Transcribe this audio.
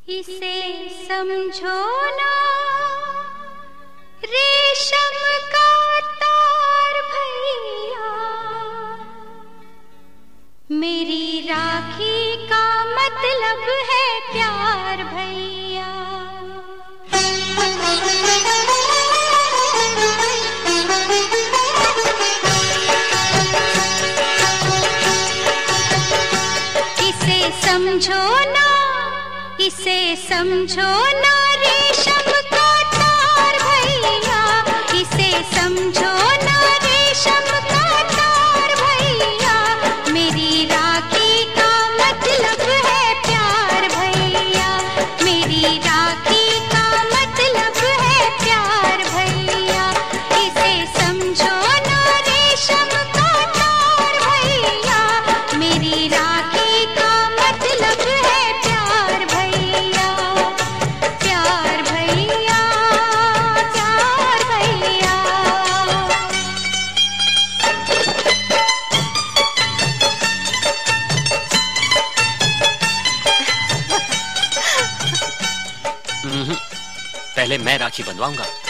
इसे समझो ना रेशम का तार भैया, मेरी राखी का मतलब है प्यार भैया। इसे समझो ना, इसे समझो ना रेशम का तार भैया, इसे समझो ना रेशम का तार भैया, मेरी राखी का मतलब है प्यार भैया, मेरी राखी का मतलब है प्यार भैया। इसे समझो ना रेशम का तार भैया, मेरी राखी का मतलब है प्यार भैया, प्यार भैया, प्यार भैया। पहले मैं राखी बंधवाऊंगा।